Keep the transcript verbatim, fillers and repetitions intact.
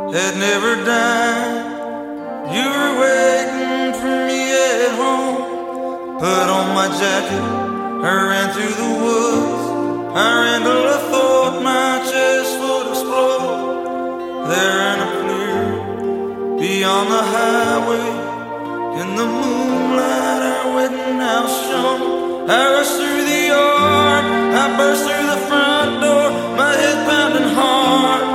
had never died. You were waiting for me at home. Put on my jacket, I ran through the woods. I ran till I thought my chest would explode. There in a clear, beyond the highway, in the moonlight our wedding house shone. I rushed through the yard, I burst through the front door, my head pounding hard.